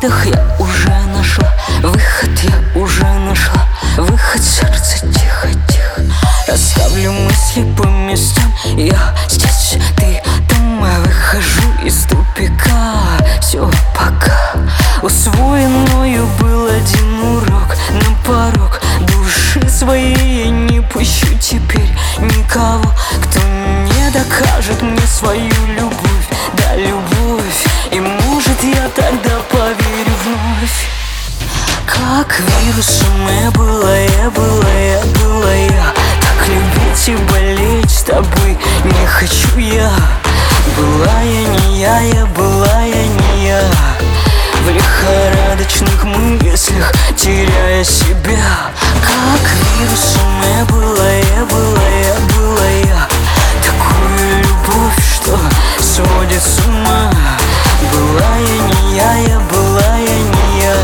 выдох я уже нашла, выход я уже нашла, выход, сердце, тихо, тихо. Расставлю мысли по местам, я здесь, ты там, я выхожу из тупика. Все, пока. Усвоенную был один урок, на порог души своей я не пущу теперь никого, кто не докажет мне свою любовь, да любовь. И может я тогда поверю вновь. Как вирусом я была, я была, я была я. Так любить и болеть с тобой не хочу я. Была я не я, я была я не я. В лихорадочных мыслях теряя себя. Как вирусом я была, я была, я была я. Такую любовь, что сводит с ума. Была я не я, я была я не я.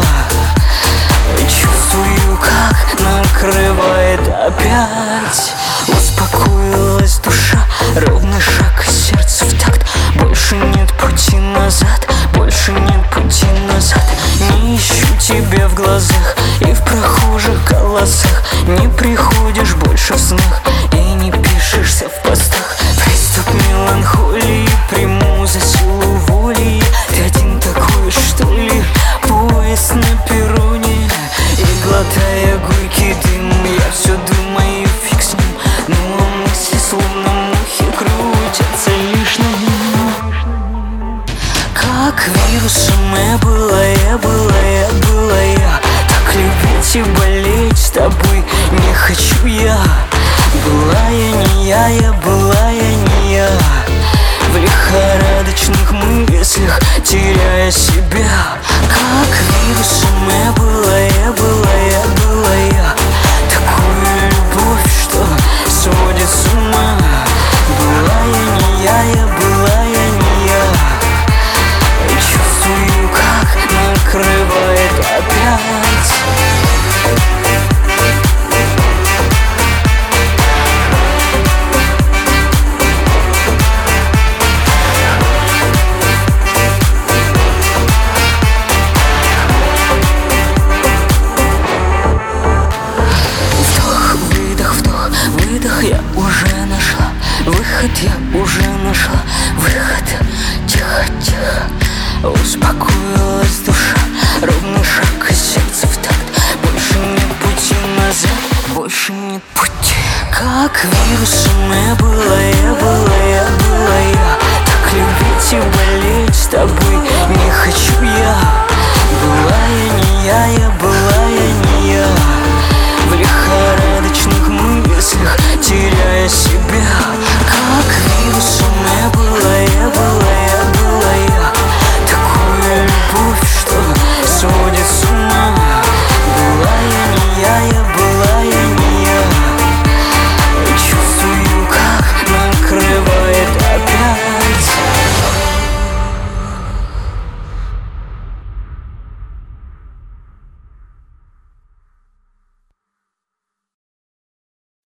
Чувствую, как накрывает опять. Успокоилась душа, ровный шаг и сердце в такт. Больше нет пути назад, больше нет пути назад. Не ищу тебя в глазах и в прохожих голосах. Не приходишь больше в снах и не пишешься в постах. Приступ меланхолии приму за силу воли. Ты один такой, что ли? Поезд на перроне, и глотая горький дым, я все думаю, фиг с ним. Но мысли словно мухи крутятся лишь на нем. Как вирусом я была, я была, я была я. Так любить и болеть с тобой не хочу я. Была я не я, я была я не я. В лихорадочных мыслях теряя себя. Как вирусом я была, я была, я была я. Такую любовь, что сводит с ума. Была я не я, я была я не я. И чувствую, как накрывает опять. Выдох я уже нашла, выход я уже нашла, выход, тихо, тихо, успокойся.